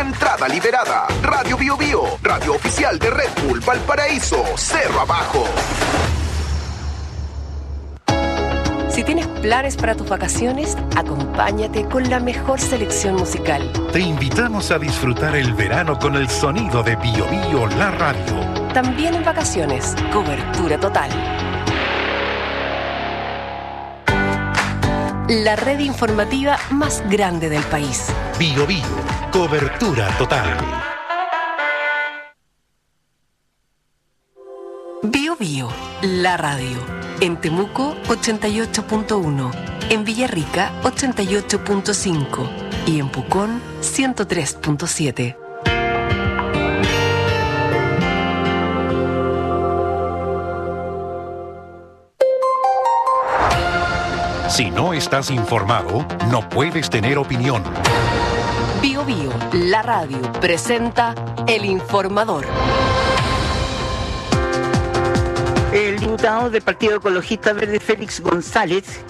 Entrada liberada. Radio Bio Bio, radio oficial de Red Bull Valparaíso, Cerro Abajo. Si tienes planes para tus vacaciones, acompáñate con la mejor selección musical. Te invitamos a disfrutar el verano con el sonido de Bio Bio, la radio. También en vacaciones, cobertura total. La red informativa más grande del país. Bio Bio, cobertura total. Bio Bio, la radio. En Temuco, 88.1. En Villarrica, 88.5. Y en Pucón, 103.7. Si no estás informado, no puedes tener opinión. Bio Bio, la radio, presenta El Informador. El diputado del Partido Ecologista Verde, Félix González,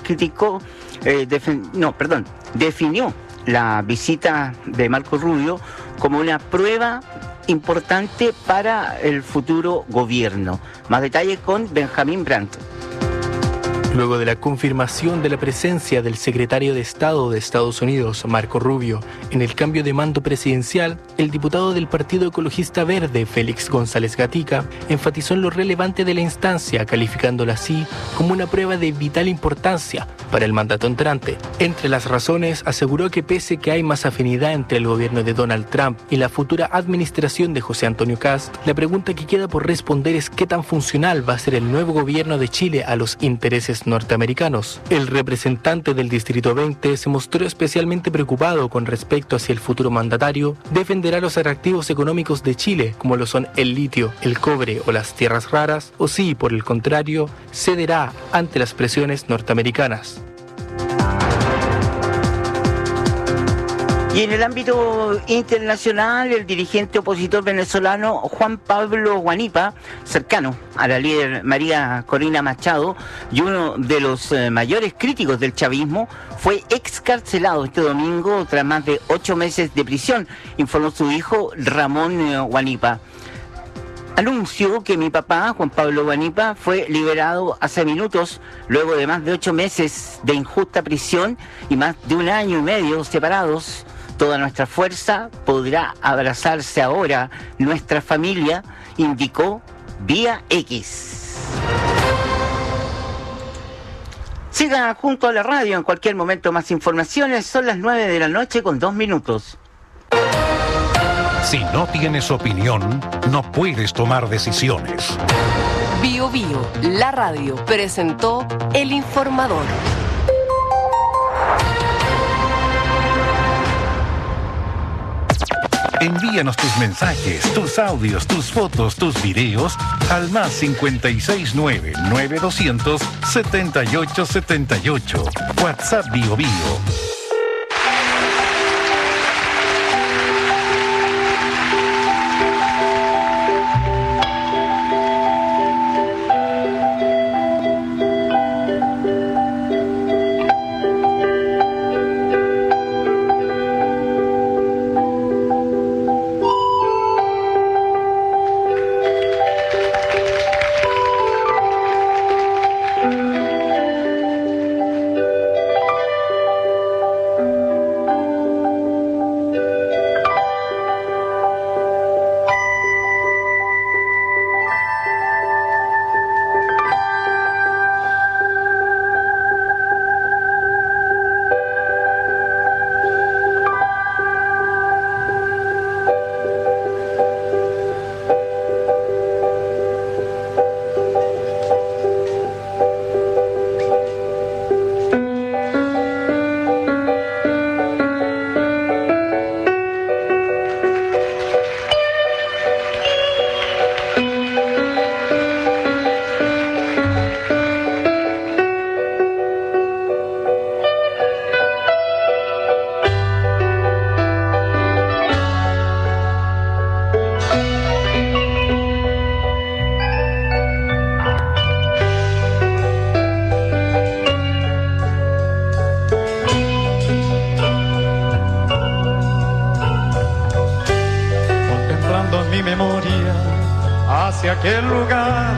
definió la visita de Marco Rubio como una prueba importante para el futuro gobierno. Más detalles con Benjamín Brandt. Luego de la confirmación de la presencia del secretario de Estado de Estados Unidos, Marco Rubio, en el cambio de mando presidencial, el diputado del Partido Ecologista Verde, Félix González Gatica, enfatizó en lo relevante de la instancia, calificándola así como una prueba de vital importancia para el mandato entrante. Entre las razones, aseguró que pese que hay más afinidad entre el gobierno de Donald Trump y la futura administración de José Antonio Kast, la pregunta que queda por responder es qué tan funcional va a ser el nuevo gobierno de Chile a los intereses norteamericanos. El representante del Distrito 20 se mostró especialmente preocupado con respecto a si el futuro mandatario defenderá los atractivos económicos de Chile, como lo son el litio, el cobre o las tierras raras, o si, por el contrario, cederá ante las presiones norteamericanas. Y en el ámbito internacional, el dirigente opositor venezolano Juan Pablo Huanipa, cercano a la líder María Corina Machado y uno de los mayores críticos del chavismo, fue excarcelado este domingo tras más de 8 meses de prisión, informó su hijo Ramón Huanipa. Anunció que mi papá, Juan Pablo Huanipa, fue liberado hace minutos luego de más de 8 meses de injusta prisión y más de 1 año y medio separados. Toda nuestra fuerza podrá abrazarse ahora, nuestra familia, indicó vía X. Siga junto a la radio, en cualquier momento más informaciones. Son las 9 de la noche con 2 minutos. Si no tienes opinión, no puedes tomar decisiones. Bio Bio, la radio, presentó El Informador. Envíanos tus mensajes, tus audios, tus fotos, tus videos al más 569-9200-7878. WhatsApp Bio Bio. hacia aquel lugar.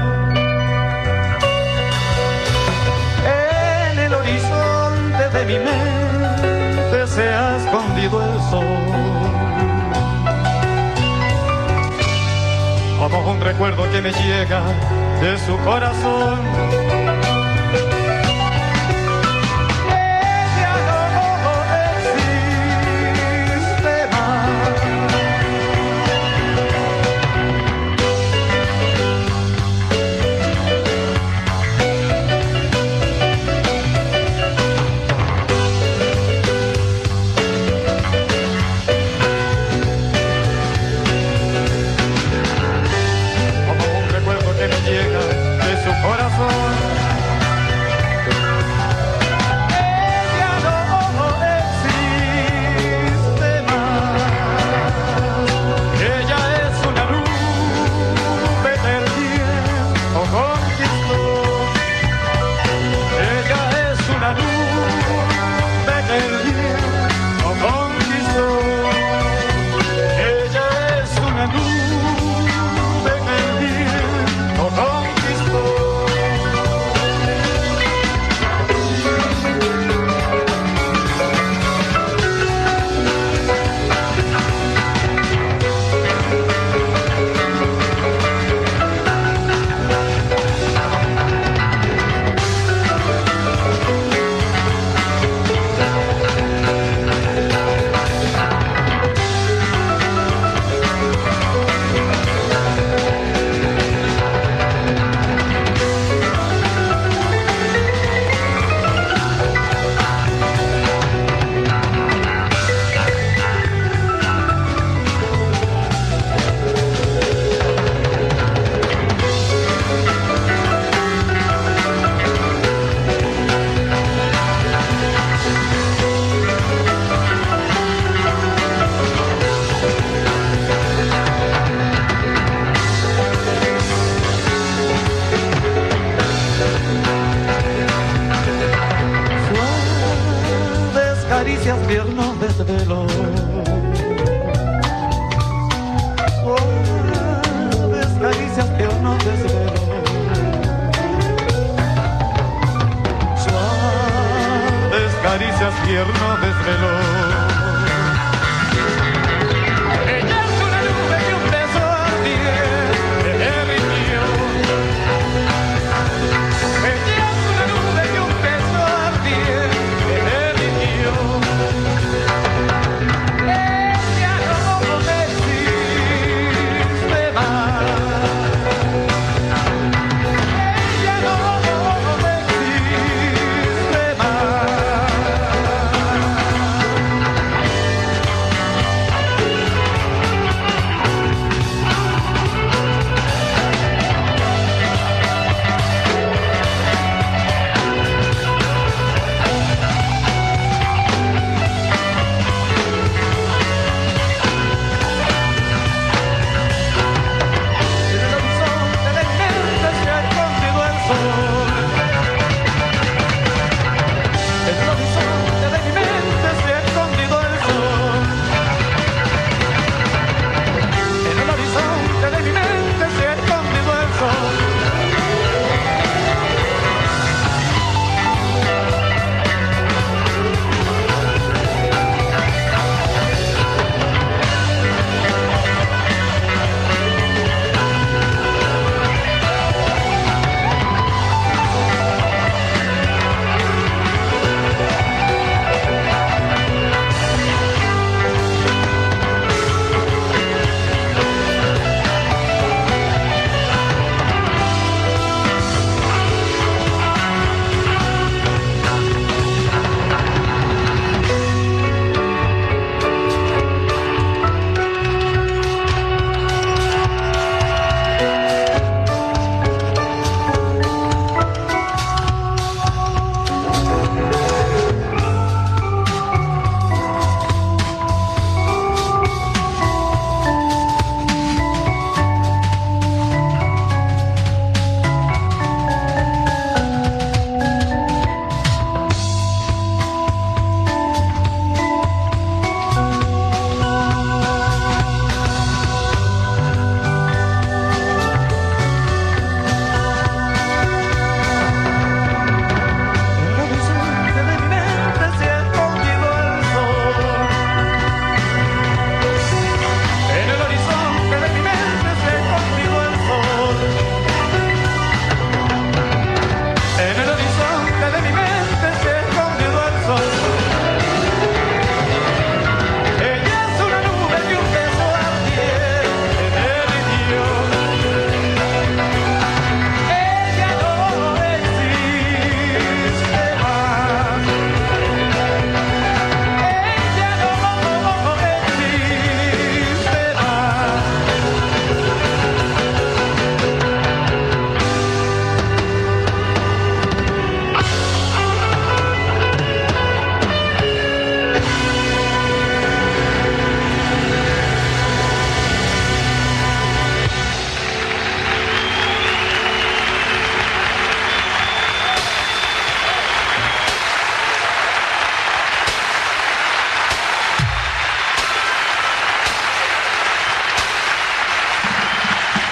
En el horizonte de mi mente se ha escondido el sol, como un recuerdo que me llega de su corazón.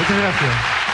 Muchas gracias.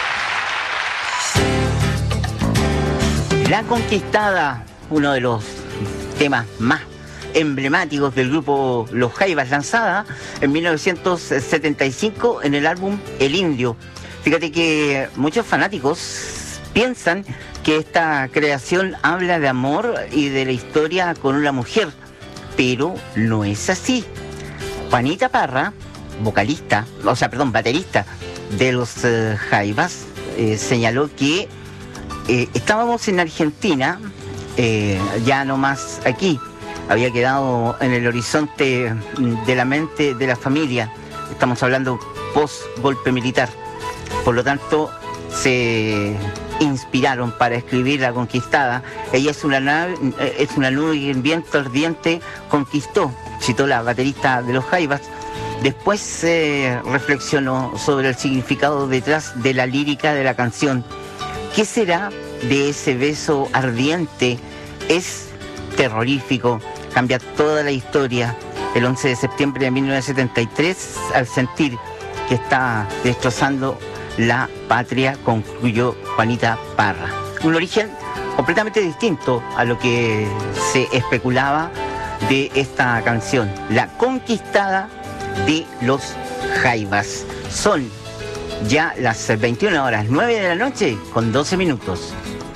La Conquistada, uno de los temas más emblemáticos del grupo Los Jaivas, lanzada en 1975 en el álbum El Indio. Fíjate que muchos fanáticos piensan que esta creación habla de amor y de la historia con una mujer, pero no es así. Juanita Parra, baterista de los Jaivas, señaló que estábamos en Argentina, ya no más aquí, había quedado en el horizonte de la mente de la familia, estamos hablando post-golpe militar, por lo tanto se inspiraron para escribir La Conquistada. Ella es una nube que el viento ardiente conquistó, citó la baterista de los Jaivas. Después reflexionó sobre el significado detrás de la lírica de la canción. ¿Qué será de ese beso ardiente? Es terrorífico, cambia toda la historia. El 11 de septiembre de 1973, al sentir que está destrozando la patria, concluyó Juanita Parra. Un origen completamente distinto a lo que se especulaba de esta canción, La Conquistada de los Jaivas. Son ya las 21 horas, 9 de la noche, con 12 minutos.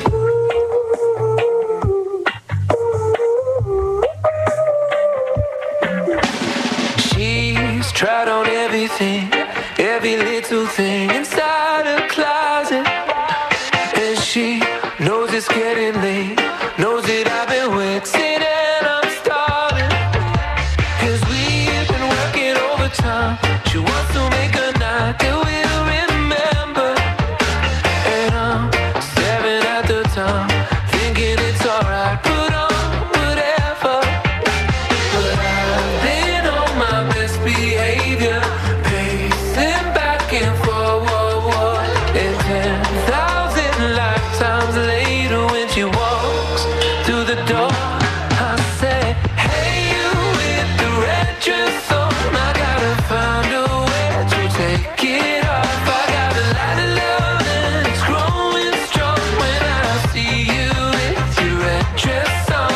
She's tried on everything, every little thing inside her closet. And she knows it's getting late, knows that I've been waiting and I'm starving. 'Cause we've been working overtime. She wants to make a night that we'll remember. And I'm staring at the time, thinking it's alright, put on whatever. But I've been on my best behavior, pacing back and forward. And 10,000 lifetimes later when she walks through the door, I say, hey, you with the red dress on, I gotta find a way to take it off. I got a lot of love and it's growing strong when I see you with your red dress on.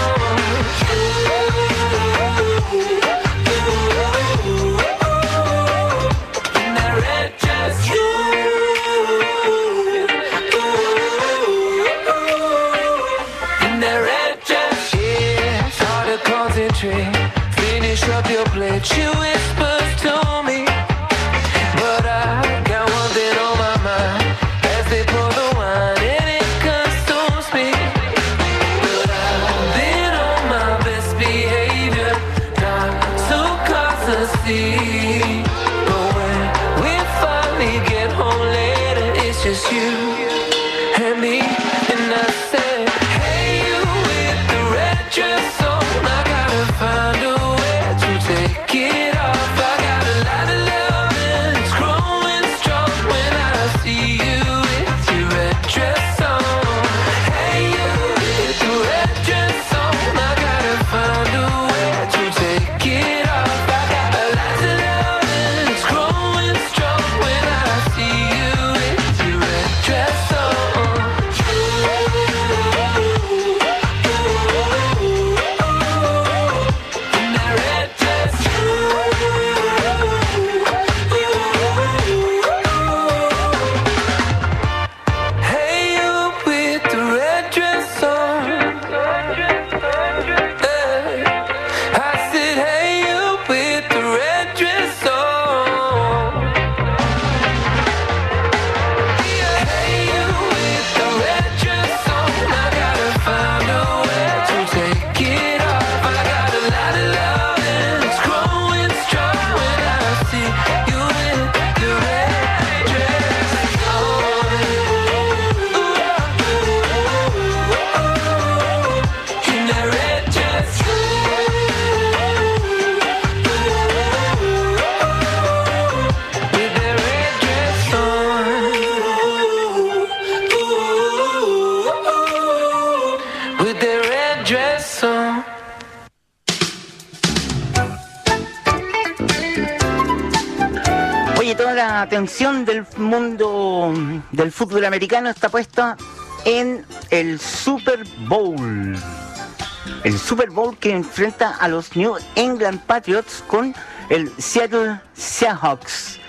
In that red dress, in that red dress, yeah, it's hard to concentrate. Finish up your plate, she whispers to me, but I got one thing on my mind as they pour the wine and it consumes me. But I've been on my best behavior, not to cause a scene. But when we finally get home later, it's just you and me, and I said, hey, you with the red dress on, I gotta find a way to take it off. I got a lot of love and it's growing strong when I see you with your red dress on. Hey, you with the red dress on, I gotta find a way to take it off. I got a lot of love and it's Oye, toda la atención del mundo del fútbol americano está puesta en el Super Bowl. El Super Bowl que enfrenta a los New England Patriots con el Seattle Seahawks.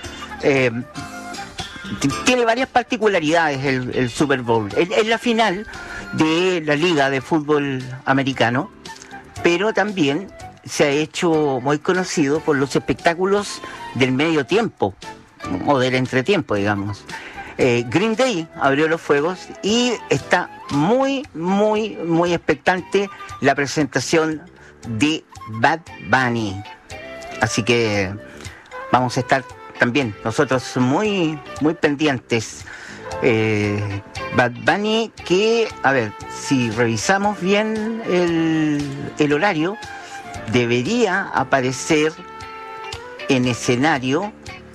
Tiene varias particularidades el Super Bowl. Es la final de la Liga de Fútbol Americano, pero también se ha hecho muy conocido por los espectáculos del medio tiempo, o del entretiempo, digamos. Green Day abrió los fuegos y está muy expectante la presentación de Bad Bunny. Así que vamos a estar también nosotros muy pendientes. Bad Bunny, que, a ver, si revisamos bien el horario, debería aparecer en escenario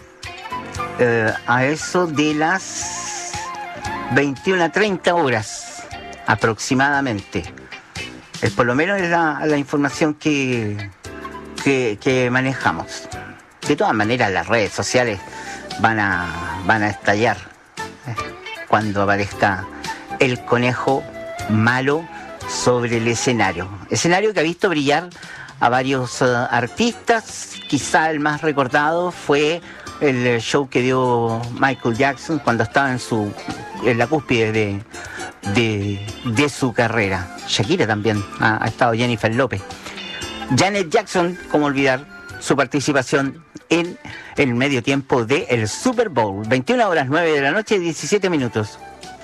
a eso de las 21:30 horas aproximadamente. Por lo menos es la información que manejamos. De todas maneras, las redes sociales van a estallar cuando aparezca el conejo malo sobre el escenario. Escenario que ha visto brillar a varios artistas. Quizá el más recordado fue el show que dio Michael Jackson cuando estaba en la cúspide de su carrera. Shakira también ha estado, Jennifer López. Janet Jackson, cómo olvidar su participación en el medio tiempo del Super Bowl. 21:09 de la noche, 17 minutos.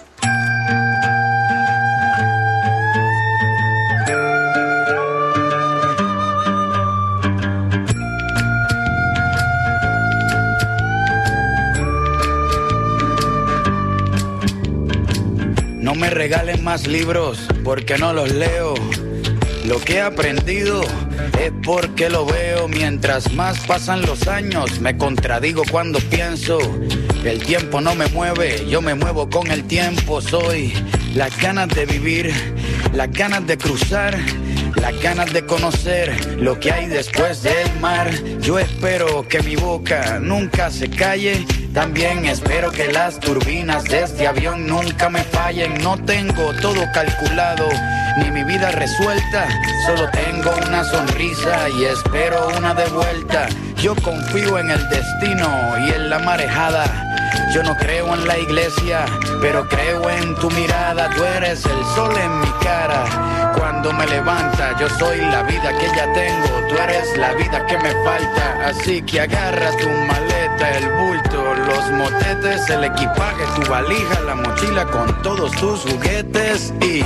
No me regalen más libros porque no los leo. Lo que he aprendido es porque lo veo. Mientras más pasan los años, me contradigo cuando pienso. El tiempo no me mueve, yo me muevo con el tiempo. Soy las ganas de vivir, las ganas de cruzar, las ganas de conocer lo que hay después del mar. Yo espero que mi boca nunca se calle. También espero que las turbinas de este avión nunca me fallen. No tengo todo calculado, ni mi vida resuelta. Solo tengo una sonrisa y espero una de vuelta. Yo confío en el destino y en la marejada. Yo no creo en la iglesia, pero creo en tu mirada. Tú eres el sol en mi cara. Cuando me levanta, yo soy la vida que ya tengo. Tú eres la vida que me falta. Así que agarra tu maleta, el bulto, los motetes, el equipaje, tu valija, la mochila con todos tus juguetes y...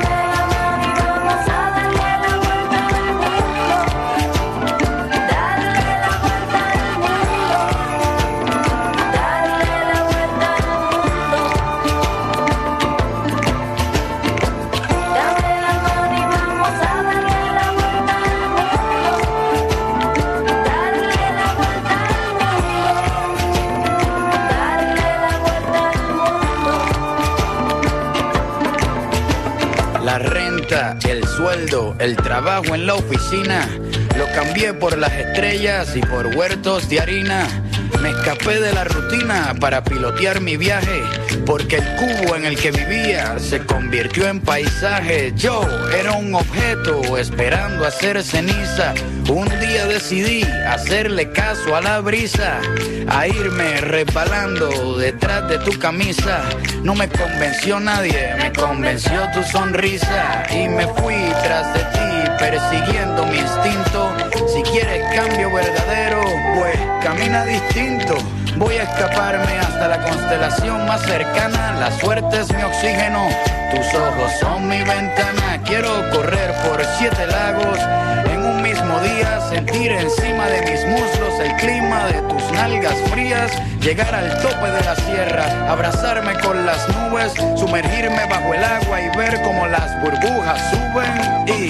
La renta, el sueldo, el trabajo en la oficina, lo cambié por las estrellas y por huertos de harina. Me escapé de la rutina para pilotear mi viaje, porque el cubo en el que vivía se convirtió en paisaje. Yo era un objeto esperando hacer ceniza. Un día decidí hacerle caso a la brisa, a irme resbalando detrás de tu camisa. No me convenció nadie, me convenció tu sonrisa. Y me fui tras de ti, persiguiendo mi instinto. Si quieres cambio verdadero, pues camina distinto. Voy a escaparme hasta la constelación más cercana. La suerte es mi oxígeno, tus ojos son mi ventana. Quiero correr por 7 lagos en un mismo día, sentir encima de mis muslos el clima de tus nalgas frías, llegar al tope de la sierra, abrazarme con las nubes, sumergirme bajo el agua y ver cómo las burbujas suben y...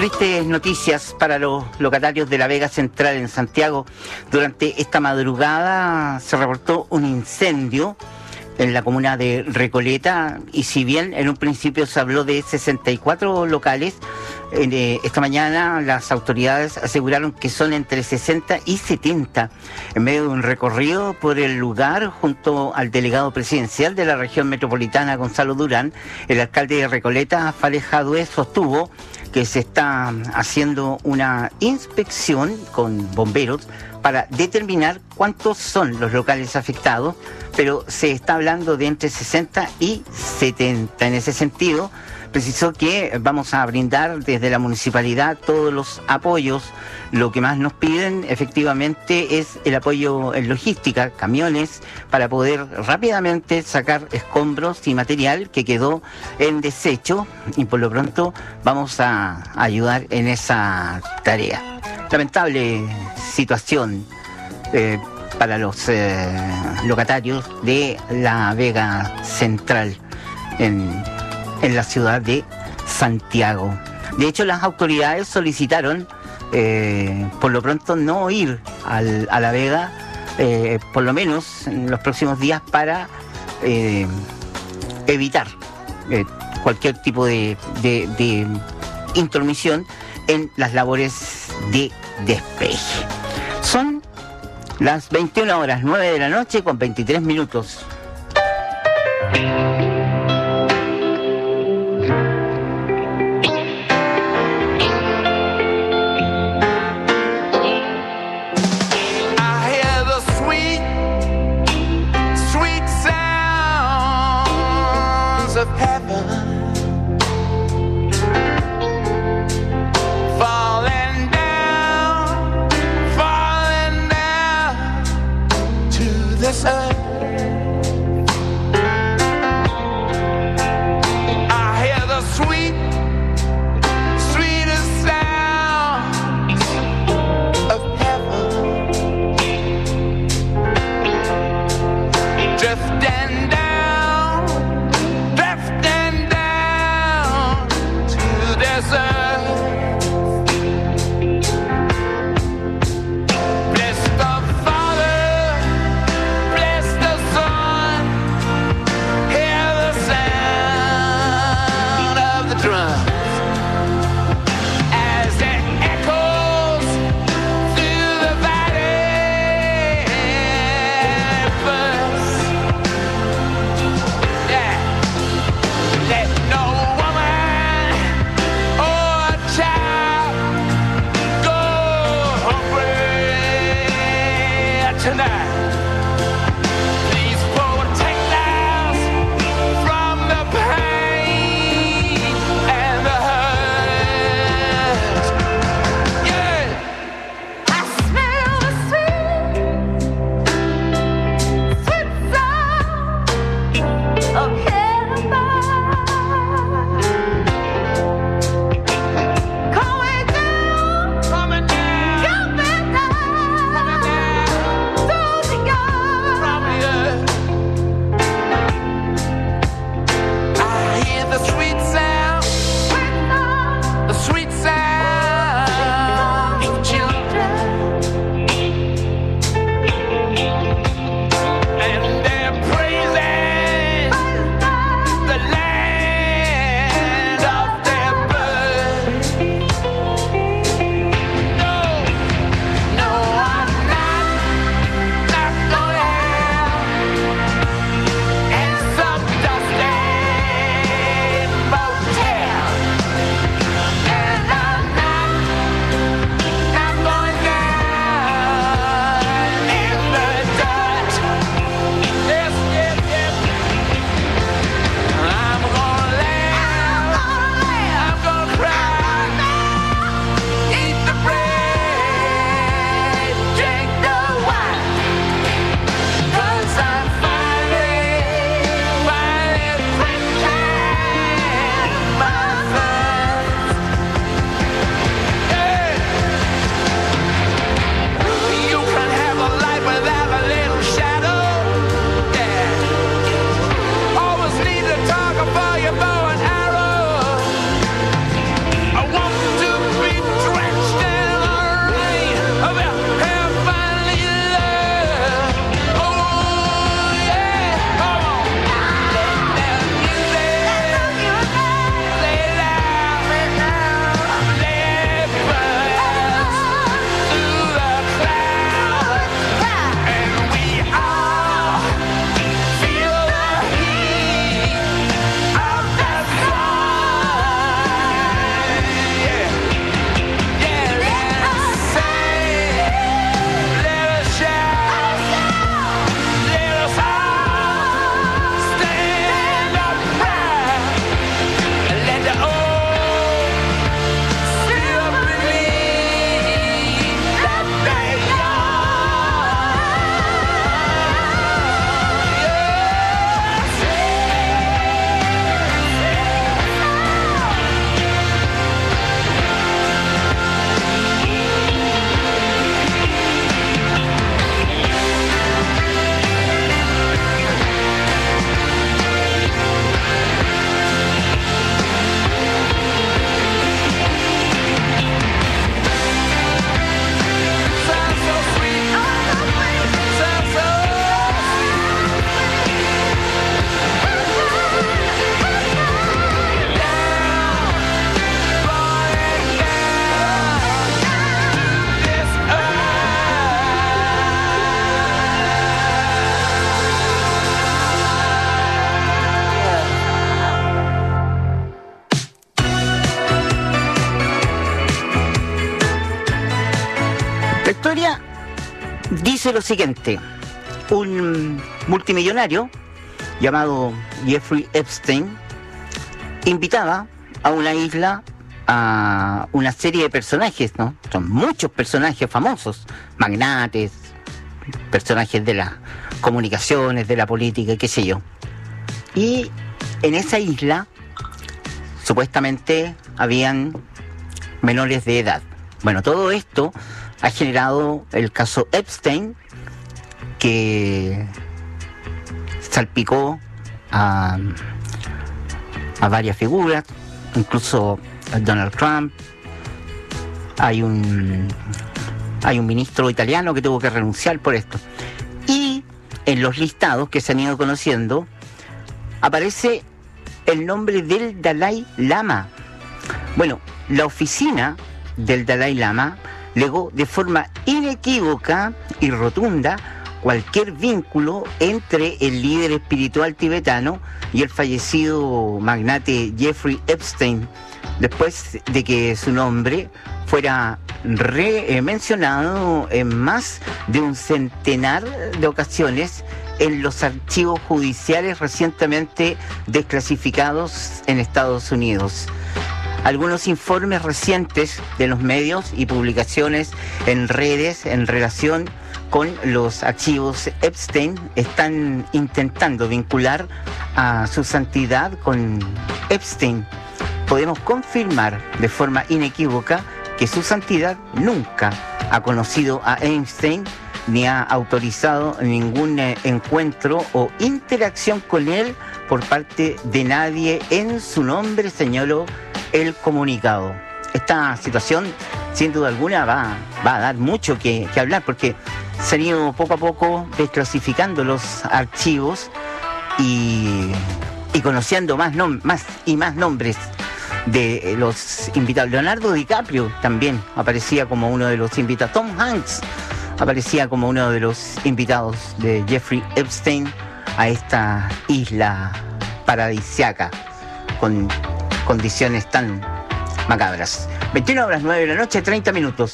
Tristes noticias para los locatarios de la Vega Central en Santiago. Durante esta madrugada se reportó un incendio en la comuna de Recoleta, y si bien en un principio se habló de 64 locales, esta mañana las autoridades aseguraron que son entre 60 y 70. En medio de un recorrido por el lugar junto al delegado presidencial de la región metropolitana, Gonzalo Durán, el alcalde de Recoleta, Fales Jadue, sostuvo que se está haciendo una inspección con bomberos para determinar cuántos son los locales afectados, pero se está hablando de entre 60 y 70. En ese sentido, precisó que vamos a brindar desde la municipalidad todos los apoyos. Lo que más nos piden efectivamente es el apoyo en logística, camiones, para poder rápidamente sacar escombros y material que quedó en desecho, y por lo pronto vamos a ayudar en esa tarea. Lamentable situación para los locatarios de la Vega Central en la ciudad de Santiago. De hecho, las autoridades solicitaron por lo pronto no ir a la Vega, por lo menos en los próximos días, para evitar cualquier tipo de intromisión en las labores de despeje. Son las 21:09 de la noche con 23 minutos. Of heaven falling down to this earth. La historia dice lo siguiente: un multimillonario llamado Jeffrey Epstein invitaba a una isla a una serie de personajes, ¿no? Son muchos personajes famosos, magnates, personajes de las comunicaciones, de la política, qué sé yo. Y en esa isla supuestamente habían menores de edad. Bueno, todo esto ha generado el caso Epstein, que salpicó a varias figuras, incluso a Donald Trump. Hay un ministro italiano que tuvo que renunciar por esto. Y en los listados que se han ido conociendo aparece el nombre del Dalai Lama. Bueno, la oficina del Dalai Lama negó de forma inequívoca y rotunda cualquier vínculo entre el líder espiritual tibetano y el fallecido magnate Jeffrey Epstein, después de que su nombre fuera mencionado en más de un centenar de ocasiones en los archivos judiciales recientemente desclasificados en Estados Unidos. Algunos informes recientes de los medios y publicaciones en redes en relación con los archivos Epstein están intentando vincular a su santidad con Epstein. Podemos confirmar de forma inequívoca que su santidad nunca ha conocido a Epstein ni ha autorizado ningún encuentro o interacción con él por parte de nadie en su nombre, señaló el comunicado. Esta situación, sin duda alguna, va a dar mucho que hablar, porque se han ido poco a poco desclasificando los archivos y conociendo más nombres de los invitados. Leonardo DiCaprio también aparecía como uno de los invitados. Tom Hanks aparecía como uno de los invitados de Jeffrey Epstein a esta isla paradisiaca con condiciones tan macabras. 21:09 de la noche, 30 minutos.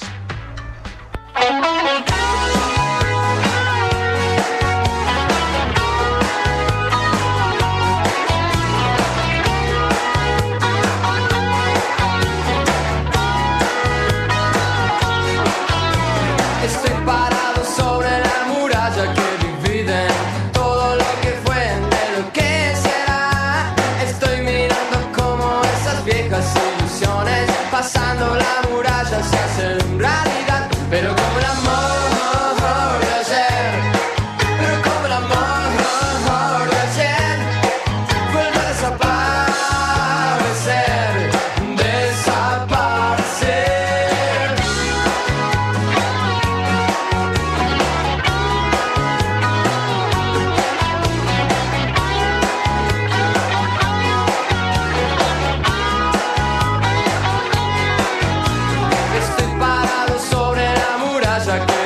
Pasando la muralla se hace realidad, pero como el amor de ayer, pero como el amor de ayer, vuelve a desaparecer, Estoy parado sobre la muralla que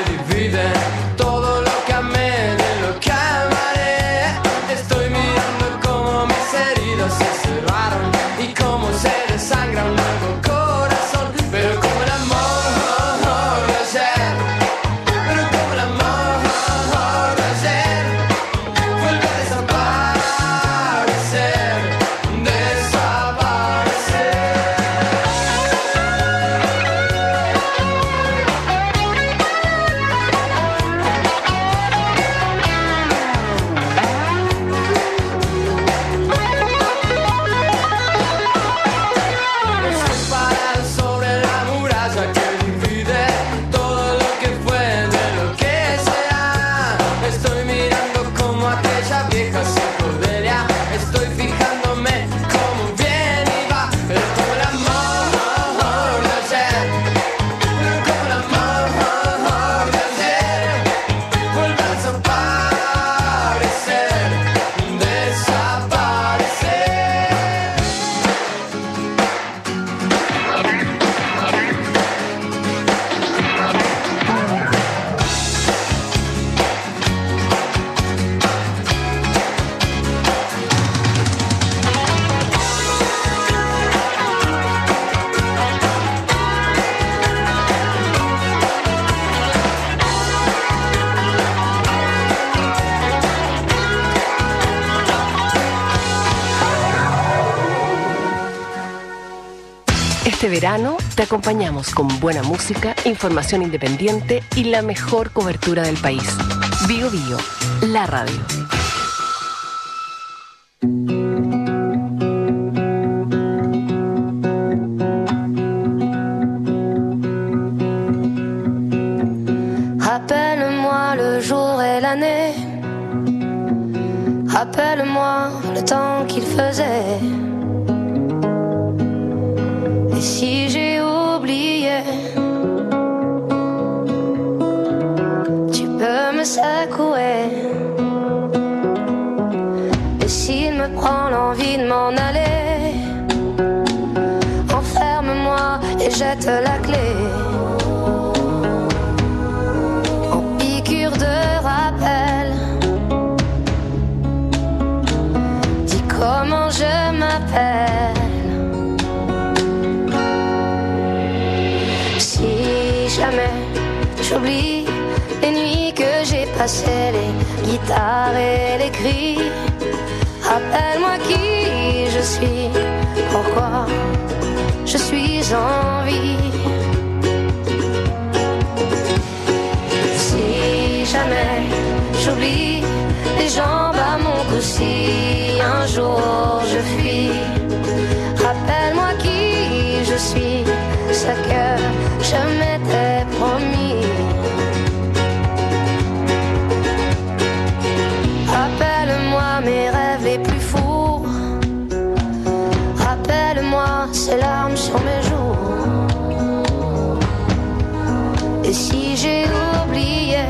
Este verano te acompañamos con buena música, información independiente y la mejor cobertura del país. Bio Bio, la radio. Rappelle-moi le jour et l'année. Rappelle-moi le temps qu'il faisait. Et si j'ai oublié, tu peux me secouer. Et s'il me prend l'envie de m'en aller, enferme-moi et jette la clé. En piqûre de rappel, dis comment je m'appelle. Jamais j'oublie les nuits que j'ai passées, les guitares et les cris. Rappelle-moi qui je suis, pourquoi je suis en vie. Si jamais j'oublie les jambes à mon cou, si un jour je fuis, rappelle-moi qui je suis, ce que je m'étais promis. Rappelle-moi mes rêves les plus fous. Rappelle-moi ces larmes sur mes joues. Et si j'ai oublié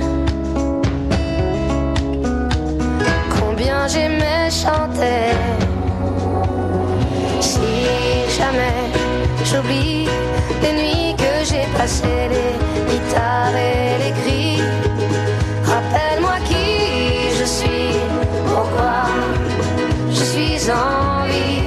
combien j'aimais chanter, si jamais j'oublie les nuits que j'ai passées, les guitares et les cris, rappelle-moi qui je suis, pourquoi je suis en vie.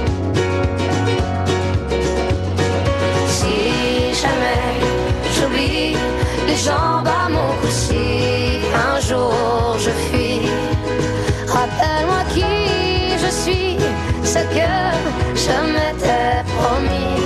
Si jamais j'oublie les jambes à mon cou, si un jour je fuis, rappelle-moi qui je suis, ce que je m'étais promis.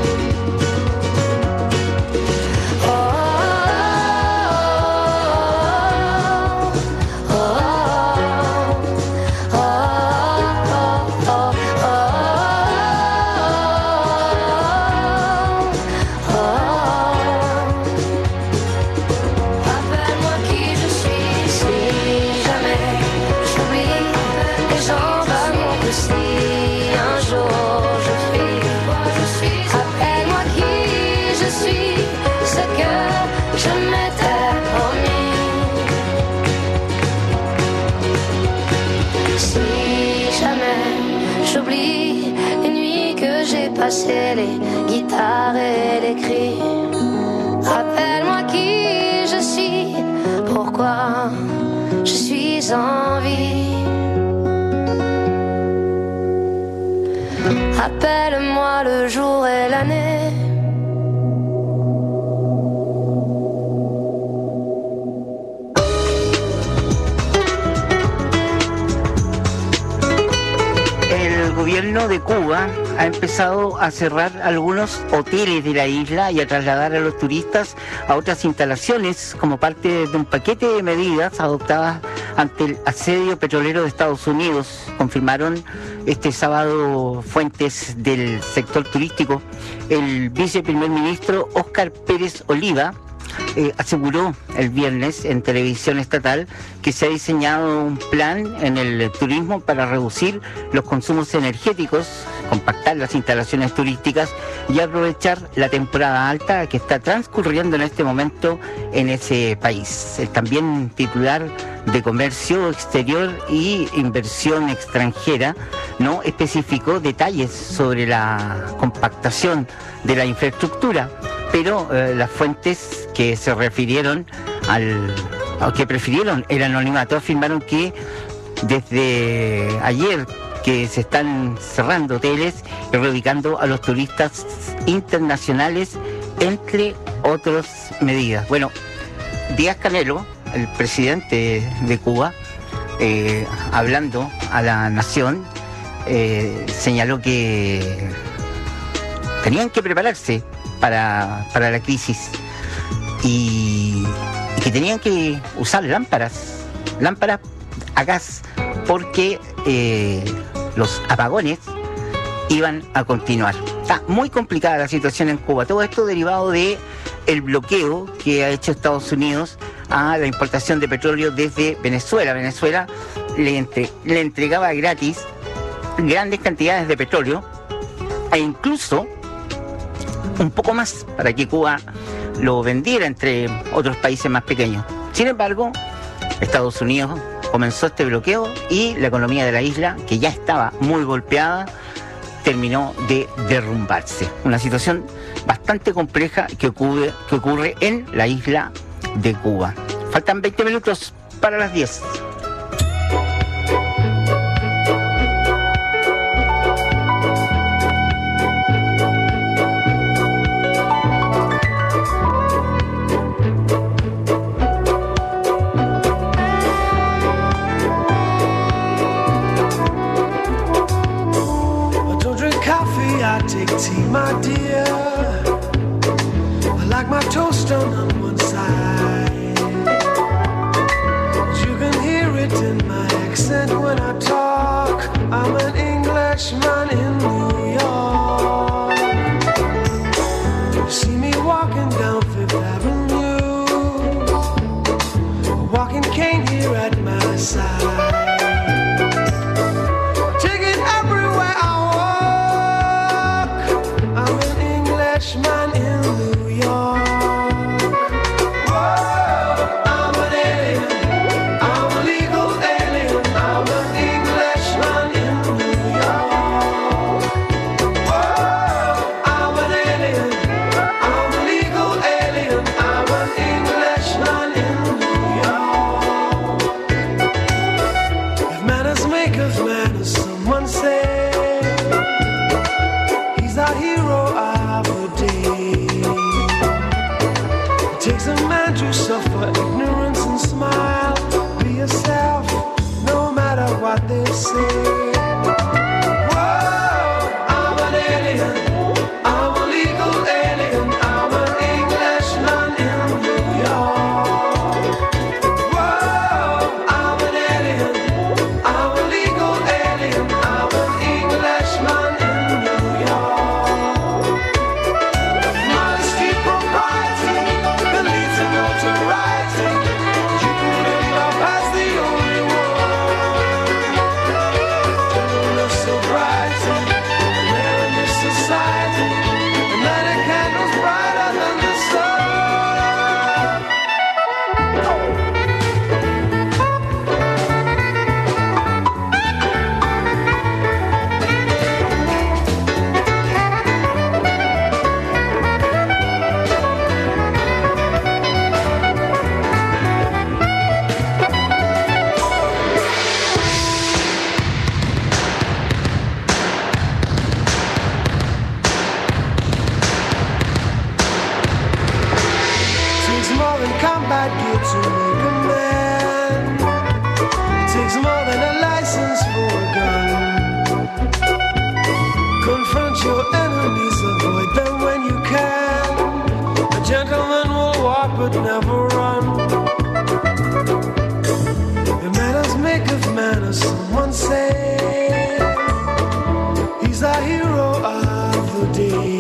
Les guitares et les cris, rappelle-moi qui je suis, pourquoi je suis en vie. Rappelle-moi le jour et l'année. El gobierno de Cuba ha empezado a cerrar algunos hoteles de la isla y a trasladar a los turistas a otras instalaciones como parte de un paquete de medidas adoptadas ante el asedio petrolero de Estados Unidos, confirmaron este sábado fuentes del sector turístico. El viceprimer ministro Óscar Pérez Oliva aseguró el viernes en televisión estatal que se ha diseñado un plan en el turismo para reducir los consumos energéticos, compactar las instalaciones turísticas y aprovechar la temporada alta que está transcurriendo en este momento en ese país. El también titular de Comercio Exterior y Inversión Extranjera no especificó detalles sobre la compactación de la infraestructura, pero las fuentes que se refirieron que prefirieron el anonimato afirmaron que desde ayer que se están cerrando hoteles y reubicando a los turistas internacionales, entre otras medidas. Bueno, Díaz-Canel, el presidente de Cuba, hablando a la nación, señaló que tenían que prepararse para la crisis y que tenían que usar lámparas a gas porque los apagones iban a continuar. Está muy complicada la situación en Cuba. Todo esto derivado de el bloqueo que ha hecho Estados Unidos a la importación de petróleo desde Venezuela. Venezuela le entregaba gratis grandes cantidades de petróleo e incluso un poco más para que Cuba lo vendiera entre otros países más pequeños. Sin embargo, Estados Unidos comenzó este bloqueo y la economía de la isla, que ya estaba muy golpeada, terminó de derrumbarse. Una situación bastante compleja que ocurre en la isla de Cuba. Faltan 20 minutos para las 10. I take tea, my dear. I like my toast done on one side. You can hear it in my accent when I talk. I'm an Englishman in New York. You see me walking down Fifth Avenue, a walking cane here at my side. Man in New York. Whoa, I'm an alien. I'm a legal alien. I'm an Englishman in New York. Whoa, I'm an alien. I'm a legal alien. I'm an Englishman in New York. If manners make of manners, someone say he's our hero. Takes a man to suffer ignorance and smile. Be yourself, no matter what they say. Whoa, I'm an alien. I'm a legal alien. I'm an Englishman in New York. Whoa, I'm an alien. I'm a legal alien. I'm an Englishman in New York. Modesty, propriety, notoriety, you live up as the only one. Gentleness, sobriety, rare in this society, and that a candle's brighter than the sun. Combat gear to make a man. It takes more than a license for a gun. Confront your enemies, avoid them when you can. A gentleman will walk but never run. The manners make of manners, someone say. He's our hero of the day.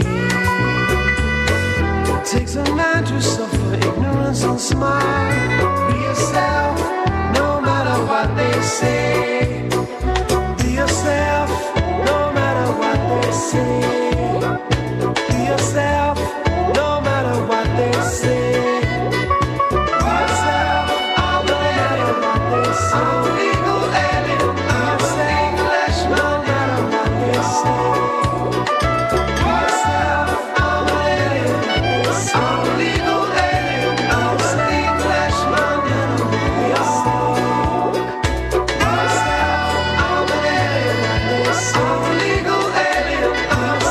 It takes a man to suffer ignorance and smile. Be yourself, no matter what they say. Be yourself, no matter what they say. Be yourself, no matter what they say. Be yourself, no matter what they say. I'm a legal alien. I'm an Englishman, no matter what they say. Be yourself, I'm an alien. I'm a legal alien. I'm an Englishman in New York. Be yourself, I'm an alien. I'm a legal alien. I'm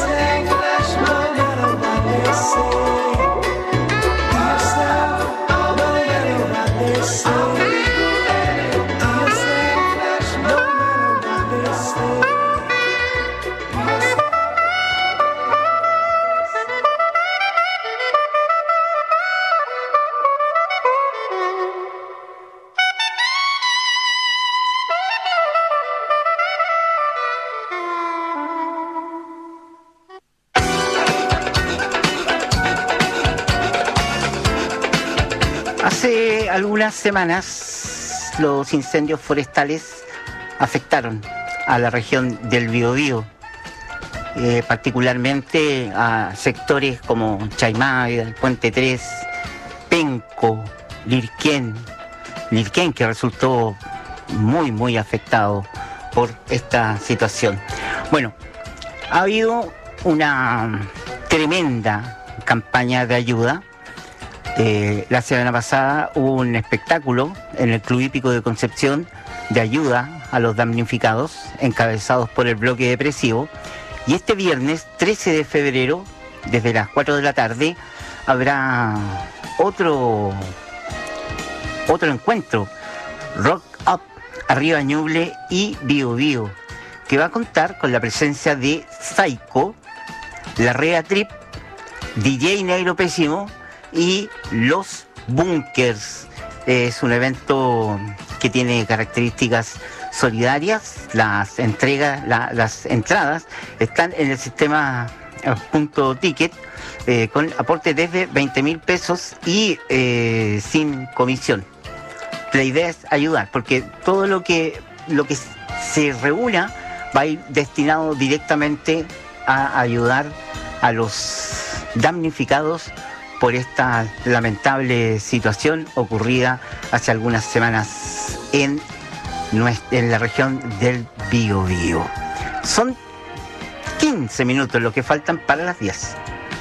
Hace algunas semanas los incendios forestales afectaron a la región del Biobío, particularmente a sectores como Chaimávida, el Puente 3, Penco, Lirquén, que resultó muy afectado por esta situación. Bueno, ha habido una tremenda campaña de ayuda. La semana pasada hubo un espectáculo en el Club Hípico de Concepción de ayuda a los damnificados, encabezados por el bloque depresivo. Y este viernes 13 de febrero, desde las 4 de la tarde, habrá otro encuentro, Rock Up, Arriba Ñuble y Biobío, que va a contar con la presencia de Psycho, La Rea Trip, DJ Negro Pésimo y Los Bunkers. Es un evento que tiene características solidarias. Las entradas están en el sistema punto ticket, con aporte desde 20.000 pesos y sin comisión. La idea es ayudar, porque todo lo que se reúna va a ir destinado directamente a ayudar a los damnificados por esta lamentable situación ocurrida hace algunas semanas en la región del Biobío. Son 15 minutos lo que faltan para las 10.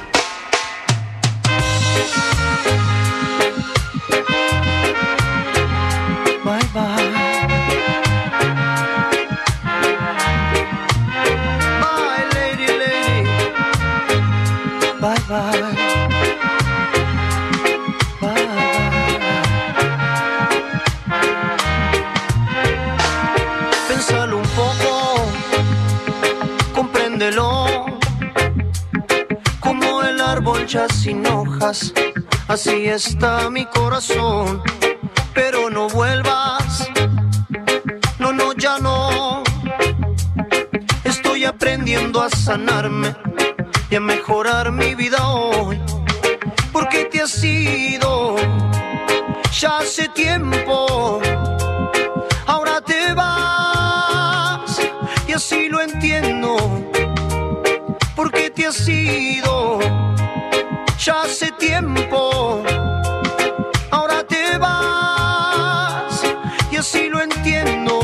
Bye bye. Bye, lady, lady. Bye bye. Bye bye. Pénsalo un poco, compréndelo. Como el árbol ya sin hojas, así está mi corazón. Pero no vuelvas, no, ya no. Estoy aprendiendo a sanarme y a mejorar mi vida hoy. Porque te has ido ya hace tiempo. Ahora te vas y así lo entiendo. Porque te has ido ya hace tiempo. Ahora te vas y así lo entiendo.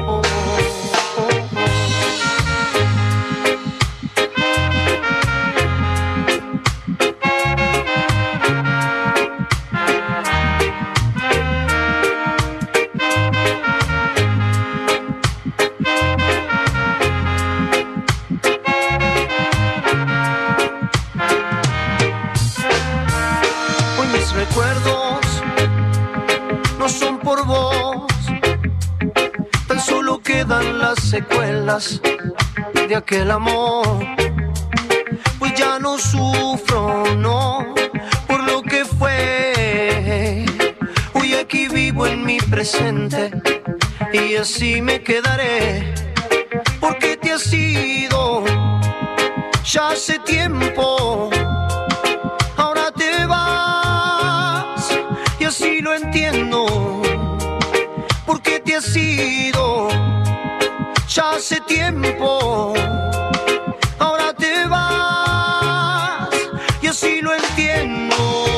Hoy mis recuerdos no son por vos, tan solo quedan las secuelas de aquel amor. Pues ya no sufro, no, por lo que fue. Hoy aquí vivo en mi presente y así me quedaré. Porque te has ido ya hace tiempo. Ahora te vas y así lo entiendo. Porque te has ido ya hace tiempo. Ahora te vas y así lo entiendo.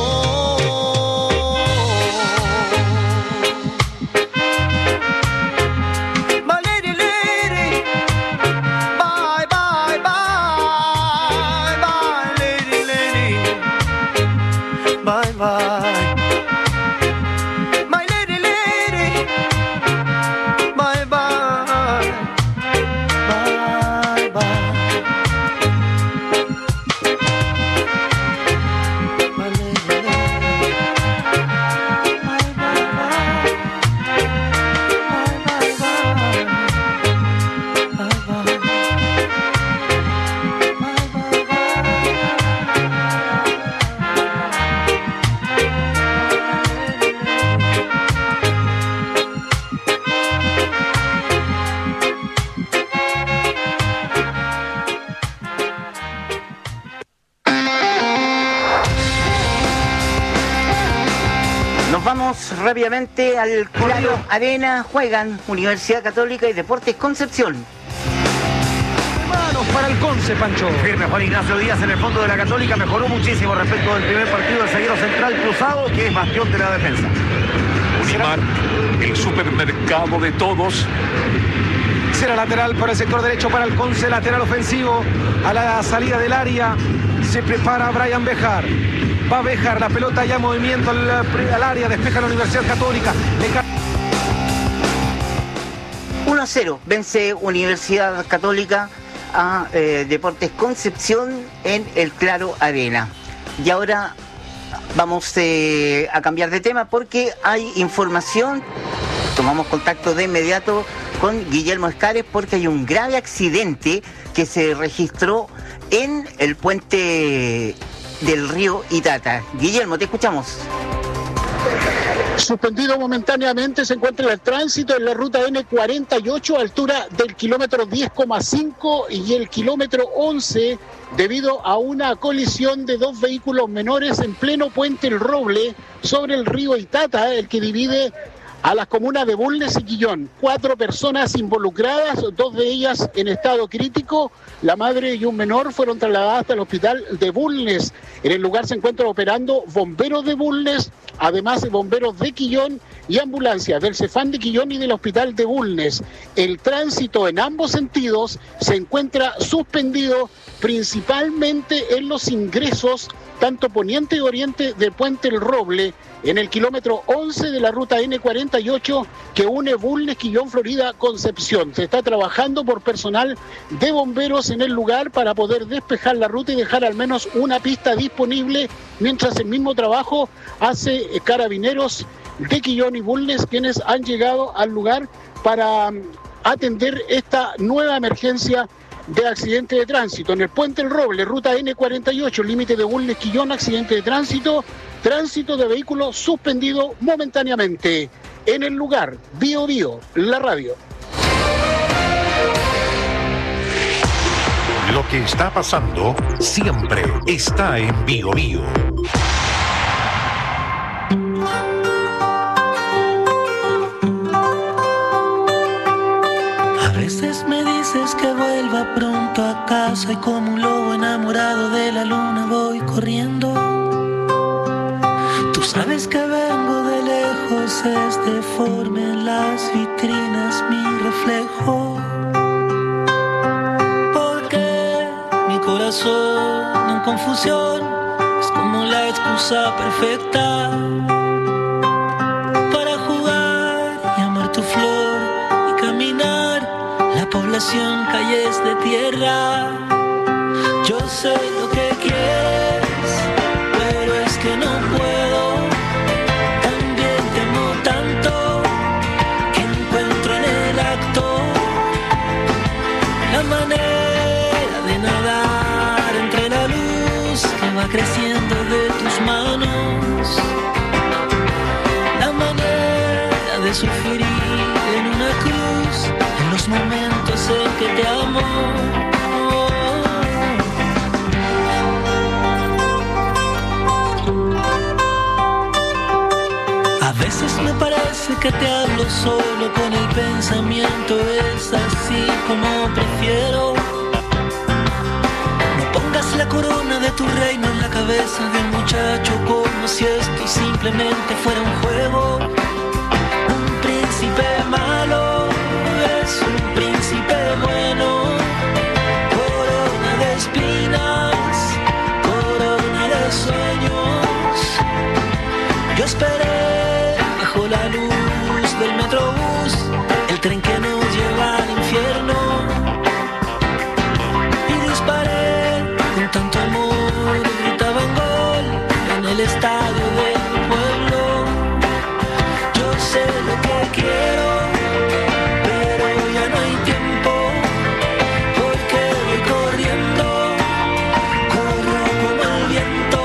Lady, lady. Bye, bye, bye. Bye, lady, lady. Bye, bye. My lady, lady. Bye, bye. Bye, bye. My lady, lady. Bye, bye, bye. Bye, bye, bye. Bye, bye. Bye, bye, bye. Nos vamos rápidamente al Claro Arena. Juegan Universidad Católica y Deportes Concepción. Manos para el Conce, Pancho. Firme Juan Ignacio Díaz en el fondo de la Católica. Mejoró muchísimo respecto del primer partido del zaguero central cruzado, que es bastión de la defensa. Unimar, el supermercado de todos. Será lateral para el sector derecho para el Conce, lateral ofensivo a la salida del área. Se prepara Brian Bejar. Va Bejar, la pelota ya en movimiento al área, despeja la Universidad Católica. 1-0, vence Universidad Católica a Deportes Concepción en el Claro Arena. Y ahora vamos a cambiar de tema porque hay información. Tomamos contacto de inmediato con Guillermo Escares porque hay un grave accidente que se registró en el puente del río Itata. Guillermo, te escuchamos. Suspendido momentáneamente se encuentra el tránsito en la ruta N48 a altura del kilómetro 10,5 y el kilómetro 11 debido a una colisión de dos vehículos menores en pleno puente El Roble sobre el río Itata, el que divide a las comunas de Bulnes y Quillón. 4 personas involucradas, 2 de ellas en estado crítico. La madre y un menor fueron trasladadas hasta el hospital de Bulnes. En el lugar se encuentran operando bomberos de Bulnes, además de bomberos de Quillón y ambulancias del Cefam de Quillón y del hospital de Bulnes. El tránsito en ambos sentidos se encuentra suspendido principalmente en los ingresos tanto poniente y oriente del puente El Roble, en el kilómetro 11 de la ruta N48 que une Bulnes, Quillón, Florida, Concepción. Se está trabajando por personal de bomberos en el lugar para poder despejar la ruta y dejar al menos una pista disponible, mientras el mismo trabajo hace Carabineros de Quillón y Bulnes, quienes han llegado al lugar para atender esta nueva emergencia de accidente de tránsito. En el puente El Roble, ruta N48, límite de Bulnes, Quillón, accidente de tránsito de vehículos suspendido momentáneamente. En el lugar, Bio Bio, la radio. Lo que está pasando siempre está en Bio Bio. A veces me dices que vuelva pronto a casa y como un lobo enamorado de la luna voy corriendo. Tú sabes que vengo de lejos, es deforme en las vitrinas mi reflejo. Porque mi corazón en confusión es como la excusa perfecta para jugar y amar tu flor y caminar la población, calles de tierra. Yo sé lo que quieres, pero es que no puedo. También te amo tanto que encuentro en el acto la manera de nadar entre la luz que va creciendo de tus manos, la manera de sufrir en una cruz en los momentos en que te amo. A veces me parece que te hablo solo con el pensamiento, es así como prefiero. No pongas la corona de tu reino en la cabeza de un muchacho como si esto simplemente fuera un juego. Un príncipe malo es un príncipe bueno. Corona de espinas, corona de sueños. Yo esperé bajo la luz del metrobús, el tren que nos lleva al infierno, y disparé con tanto amor, gritaban gol en el estadio del pueblo. Yo sé lo que quiero, pero ya no hay tiempo, porque voy corriendo, corro como el viento.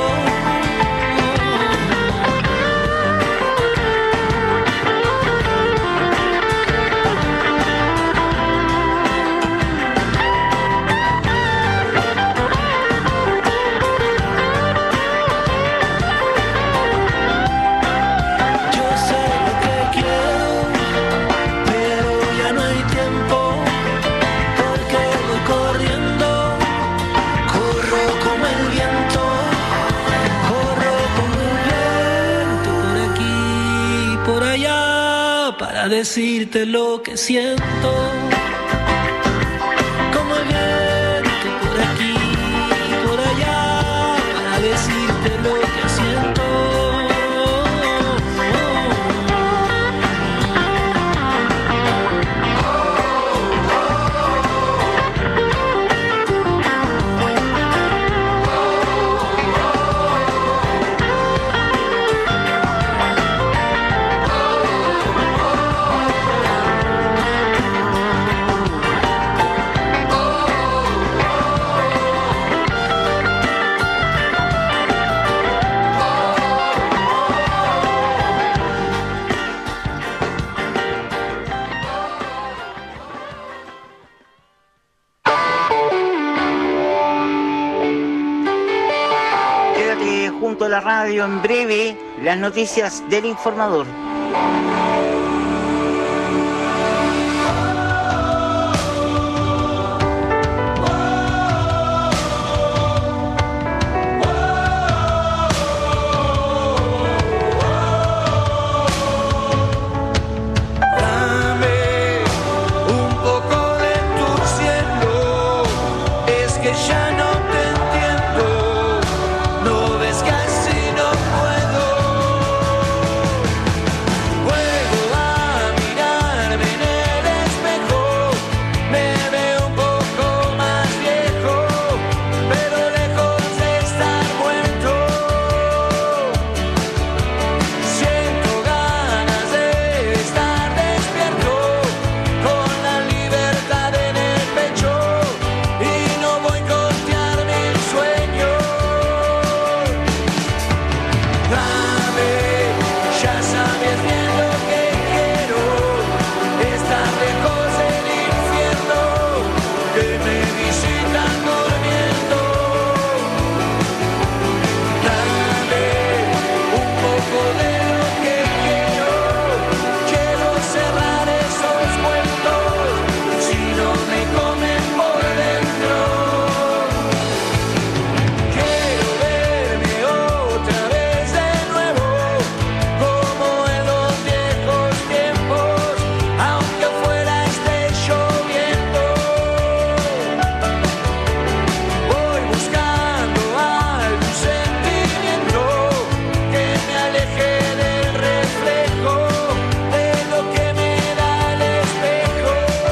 para decirte lo que siento. Como el viento por aquí y por allá, para decirte lo que siento. Junto a la radio, en breve las noticias del informador. Dame un poco de tu cielo, es que ya no te entiendo, no ves que así no puedo. Vuelvo a mirarme en el espejo, me veo un poco más viejo, pero lejos de estar muerto. Siento ganas de estar despierto, con la libertad en el pecho, y no boicotear mis sueños. Dame, ya sabes bien lo que quiero, estar lejos del infierno, que me visitan durmiendo. Dame un poco de lo que quiero cerrar esos cuentos, si no me comen por dentro. Quiero verme otra vez de nuevo, como en los viejos tiempos, aunque afuera esté lloviendo. Voy buscando algún sentimiento que me aleje del reflejo de lo que me da el espejo.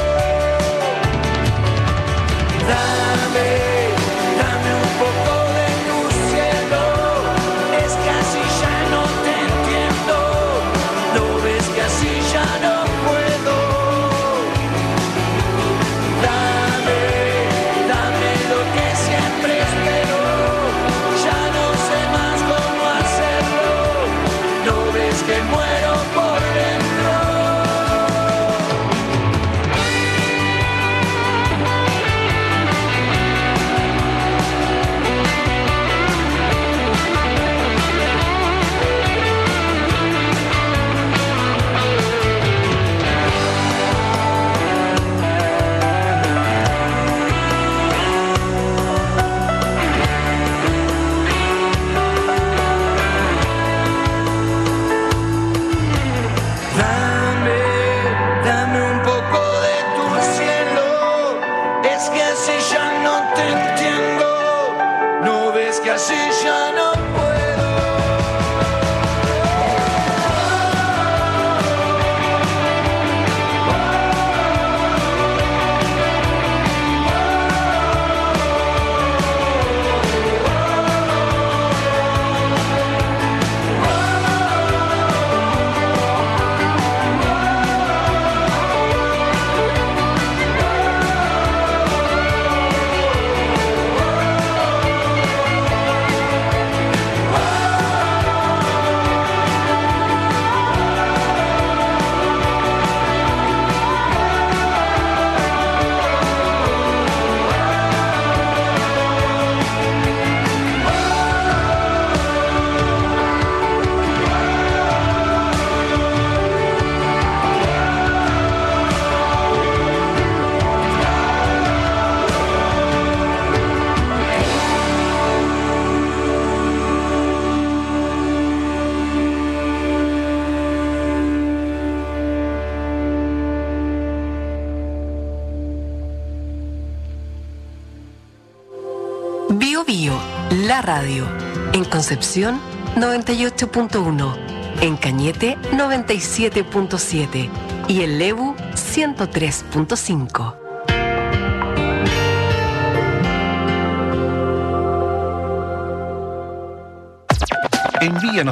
Dame un poco de tu cielo, es que así ya no te entiendo, no ves que así ya no puedo. Dame lo que siempre espero, ya no sé más cómo hacerlo, no ves que muero por dentro. la radio. En Concepción, 98.1. En Cañete, 97.7. Y en Lebu, 103.5. Envíanos